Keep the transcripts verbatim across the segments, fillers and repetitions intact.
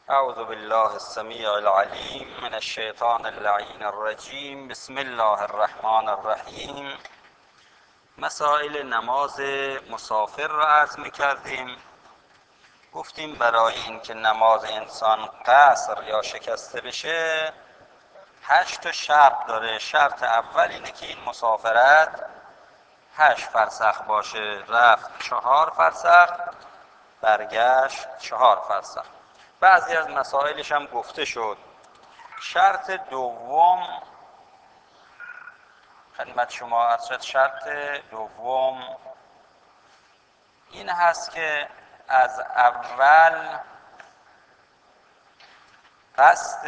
اعوذ بالله السمیع العلیم من الشیطان اللعین الرجیم. بسم الله الرحمن الرحیم. مسائل نماز مسافر را عرض می‌کردیم. گفتیم برای اینکه نماز انسان قصر یا شکسته بشه هشت تا شرط داره. شرط اول اینه که این مسافرت هشت فرسخ باشه، رفت چهار فرسخ، برگشت چهار فرسخ. بعضی از مسائلش هم گفته شد. شرط دوم خدمت شما عرض شد. شرط دوم این هست که از اول قصد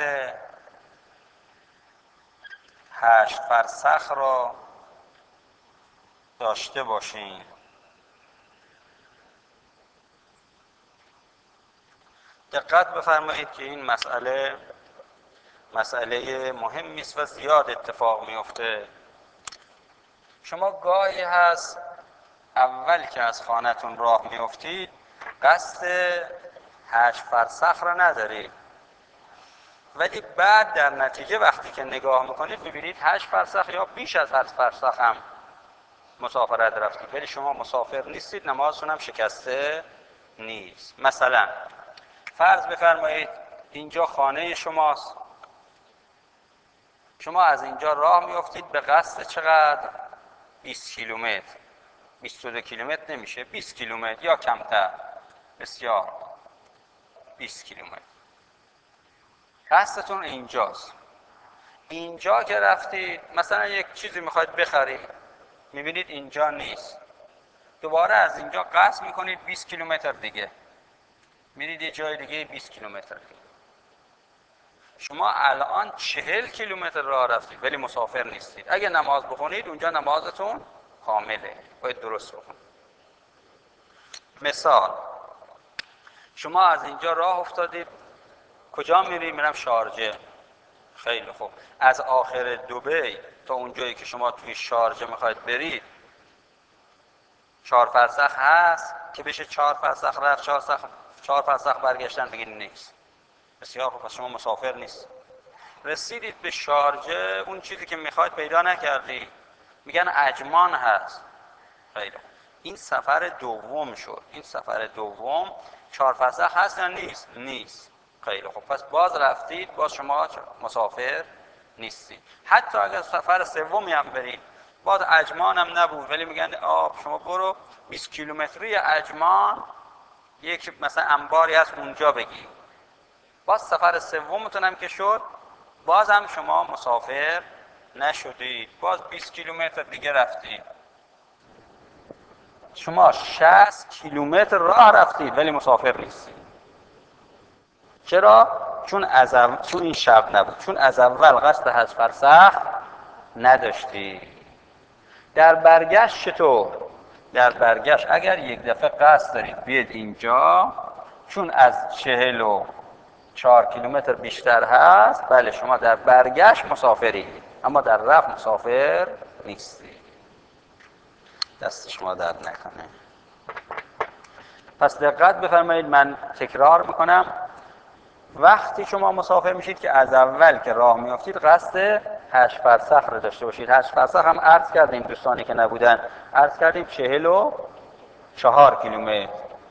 هشت فرسخ را داشته باشین. دقت بفرمایید که این مسئله مسئله مهمی است و زیاد اتفاق میفته. شما گاهی هست اول که از خانه‌تون راه میافتید قصد هشت فرسخ را ندارید، ولی بعد در نتیجه وقتی که نگاه میکنید ببینید هشت فرسخ یا بیش از هشت فرسخ هم مسافرت رفتید، ولی شما مسافر نیستید، نمازتون هم شکسته نیست. مثلا فرض بفرمایید اینجا خانه شماست، شما از اینجا راه میافتید به قصد چقدر؟ بیست کیلومتر. بیست و دو کیلومتر نمیشه، بیست کیلومتر یا کمتر. بسیار، بیست کیلومتر. قصدتون اینجاست. اینجا که رفتید مثلا یک چیزی میخواید بخرید، میبینید اینجا نیست، دوباره از اینجا قصد میکنید بیست کیلومتر دیگه، میرید یه جای دیگه بیست کیلومتر دیگه. شما الان چهل کیلومتر راه رفتید ولی مسافر نیستید. اگه نماز بخونید اونجا نمازتون کامله، باید درست بخونید. مثال، شما از اینجا راه افتادید، کجا میری؟ میرم شارجه. خیلی خوب. از آخر دبی تا اونجایی که شما توی شارجه میخواید برید چهار فرسخ هست که بشه چهار فرسخ رفت، چهار فرسخ چهار فرسخ برگشتن؟ بگید نیست. بسیار خوب، پس شما مسافر نیست. رسیدید به شارجه، اون چیزی که میخواید پیدا نکردی، میگن عجمان هست. خیلی خوب. این سفر دوم شد. این سفر دوم چهار فرسخ هست یا نیست؟ نیست. خیلی خوب، پس باز رفتید، باز شما مسافر نیستید. حتی اگر سفر سومی هم برید باز عجمان هم نبود، ولی میگن آب شما برو بیست کیلومتری عجمان یک مثلا انباری هست اونجا بگی. باز سفر سومتون هم که شد باز هم شما مسافر نشدید، باز بیست کیلومتر دیگه رفتید. شما شصت کیلومتر راه رفتید ولی مسافر نیستید. چرا؟ چون از اول، چون این شب نبود، چون از اول قصد هشت فرسخ نداشتی. در برگشت چطور؟ در برگشت اگر یک دفعه قصد دارید بیاید اینجا، چون از چهل و چهار کیلومتر بیشتر هست، بله شما در برگشت مسافری، اما در رفت مسافر نیستی. دست شما درد نکنه. پس دقت بفرمایید، من تکرار میکنم. وقتی شما مسافر میشید که از اول که راه میافتید قصد هشت فرسخ رو داشته باشید. هشت فرسخ هم عرض کردیم، دوستانی که نبودن عرض کردیم چهل و چهار کیلومتر.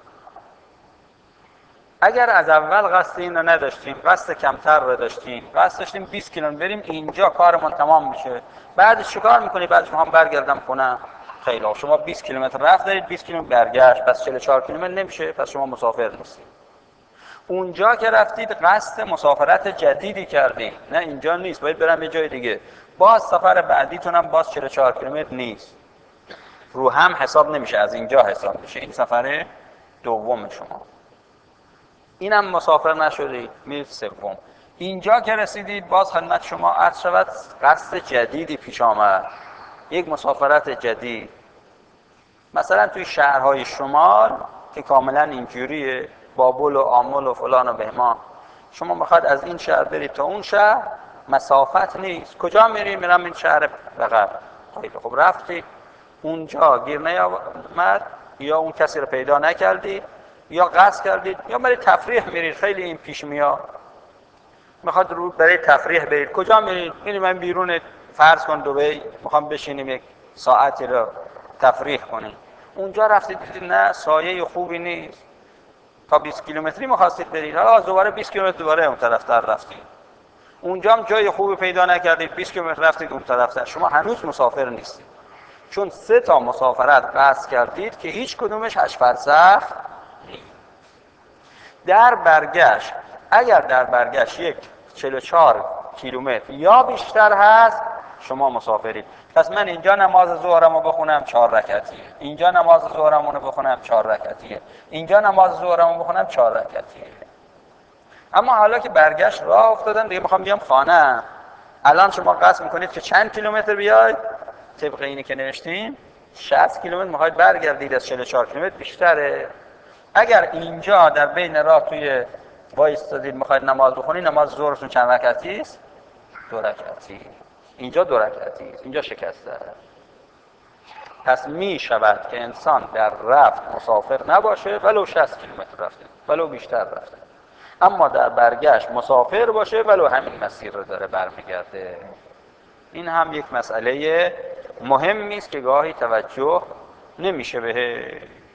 اگر از اول قصد این رو نداشتیم، قصد کمتر رو داشتیم، قصد داشتیم بیست کیلومتر بریم اینجا کارمون تمام میشه، بعدش چیکار میکنی؟ بعدش میخوام برگردم خونه. خیلی خوب، شما بیست کیلومتر رفت دارید، بیست کیلومتر برگشت، پس چهل و چهار کیلومتر نمیشه، پس شما مسافر نیستید. اونجا که رفتید قصد مسافرت جدیدی کردید، نه اینجا نیست، باید برم یه جای دیگه، باز سفر بعدیتون هم باز چهل و چهار کیلومتر نیست، رو هم حساب نمیشه، از اینجا حساب میشه. این سفر دوم شما. اینم مسافر نشدید، میرید سوم. اینجا که رسیدید باز خدمت شما عرض شود قصد جدیدی پیش آمد، یک مسافرت جدید. مثلا توی شهرهای شمال که کاملا اینجوریه، بابل و آمل و فلان و بهمان، شما میخواد از این شهر برید تا اون شهر، مسافت نیست. کجا میری؟ میرم این شهر بغل. خیلی خب، رفتی اونجا گیر نیامد یا اون کسی رو پیدا نکردی، یا قصد کردید یا برای تفریح میرید، خیلی این پیش میاد، میخواد رو برای تفریح برید. کجا میرید؟ میرید من بیرون فرض کن دبی، میخوام بشینیم یک ساعتی رو تفریح کنیم. اونجا رفتید دیدید نه سایه خوبی نیست، تا بیست کیلومتری میخواستید برید، حالا دوباره بیست کیلومتر دوباره اون طرف تر رفتید، اونجا هم جای خوبی پیدا نکردید، بیست کیلومتر رفتید اون طرف تر، شما هنوز مسافر نیستید، چون سه تا مسافرت قصد کردید که هیچ کدومش هشت فرسخ نیست. در برگشت اگر در برگشت یک چهل و چهار کیلومتر یا بیشتر هست شما مسافرید. پس من اینجا نماز ظهرم رو بخونم چهار رکعتیه، اینجا نماز ظهرم رو بخونم چهار رکعتیه، اینجا نماز ظهرم رو بخونم چهار رکعتیه. اما حالا که برگشت راه افتادن دیگه میخوام بیام خانه، الان شما قصد میکنید که چند کیلومتر بیاید؟ طبق اینی که نوشتیم شصت کیلومتر میخواید برگردید، از چهل و چهار کیلومتر بیشتره. اگر اینجا در بین راه توی وایستادید میخواید نماز بخونید، نماز ظهرتون چند رکعتی است؟ دو رکعتی. اینجا دو رکعتی است، اینجا شکسته. پس می شود که انسان در رفت مسافر نباشه ولو شصت کیلومتر رفته ولو بیشتر رفته، اما در برگشت مسافر باشه ولو همین مسیر رو داره برمیگرده. این هم یک مسئله مهمی است که گاهی توجه نمیشه بهش.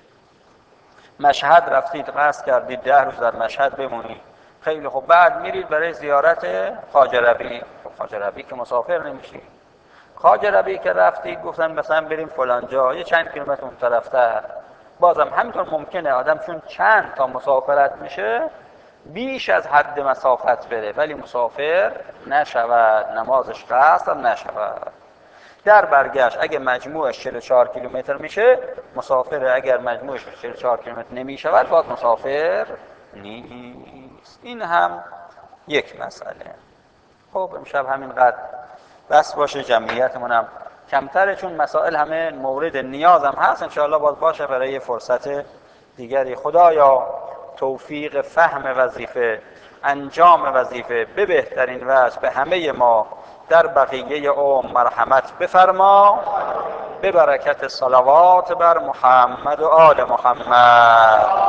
مشهد رفتید قصد کردید ده روز در مشهد بمونید، خیلی خوب، بعد میرید برای زیارت خواجه ربیع. خواجه ربیع که مسافر نمیشید. خواجه ربیع که رفتید گفتن مثلا بریم فلان جا، یه چند کیلومتر اون طرفتر، بازم همینطور ممکنه آدم چون چند تا مسافرت میشه بیش از حد مسافت بره ولی مسافر نشود، نمازش قصد هم نشود. در برگشت اگه مجموعش چهل و چهار کیلومتر میشه مسافر، اگر مجموعش چهل و چهار کیلومتر نمیشود باز مسافر نیست. این هم یک مسئله. خب امشب همینقدر بس باشه، جمعیتمون هم کمتره چون مسائل همه مورد نیاز هم هست، انشاءالله باز باشه برای فرصت دیگری. خدایا توفیق فهم وظیفه، انجام وظیفه به بهترین وجه به همه ما در بقیه عمر مرحمت بفرما، به برکت صلوات بر محمد و آل محمد.